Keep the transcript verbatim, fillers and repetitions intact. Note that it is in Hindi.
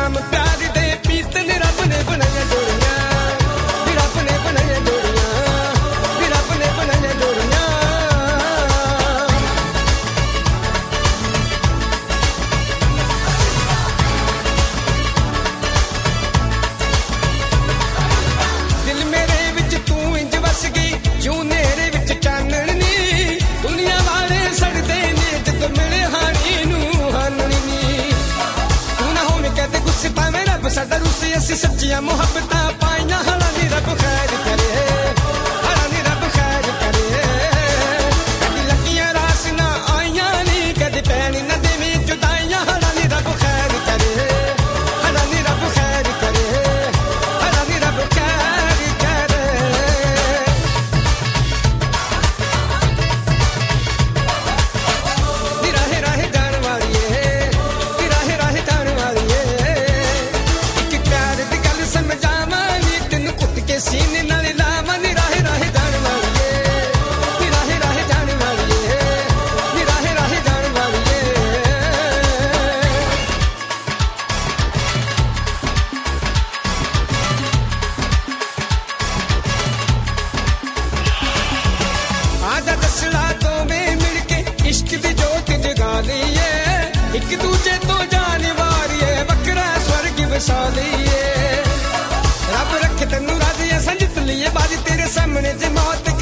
नाम प्यार दे पीत ने रब ने बनाया जोड़ियां, रब ने बनाया जोड़ियां, रब ने बनाया जोड़ियां। दिल मेरे विच तू इंज वस गई जूं नेरे विच चानण नी, दुनिया वाले सड़दे ने जदों मिले हानी नूं हानणी नी। तू ना होवे कहते गुस्से पावे रब साडा रूसे असीं सच्चियां मुहब्बतां पाईयां, हला नी रब खैर करे, हला नी रब खैर करे। कदी लगियां रास ना आईयां नी, कदी पैनी ना देवी जुदाइयां, हला नी रब खैर करे, हला नी रब खैर करे, हला नी रब खैर करे। नी राहे राहे जाण वालिए, नी राहे राहे जाण वालिए, इक प्यार दी गल समझावां नी, तैनूं कुट के सीने नाल लावां। नी राहे राहे जाण वालिए, नी राहे राहे जाण वालिए, नी राहे राहे जाण वालिए। आजा दसला दोवें मिल के इश्क दी जोत जगा लईए, एक दूजे तो जान वारिए, वखरा स्वर्ग वसा लईए। रब रखे तैनूं राजी असां जित लईए बाजी, तेरे सामने जे मौत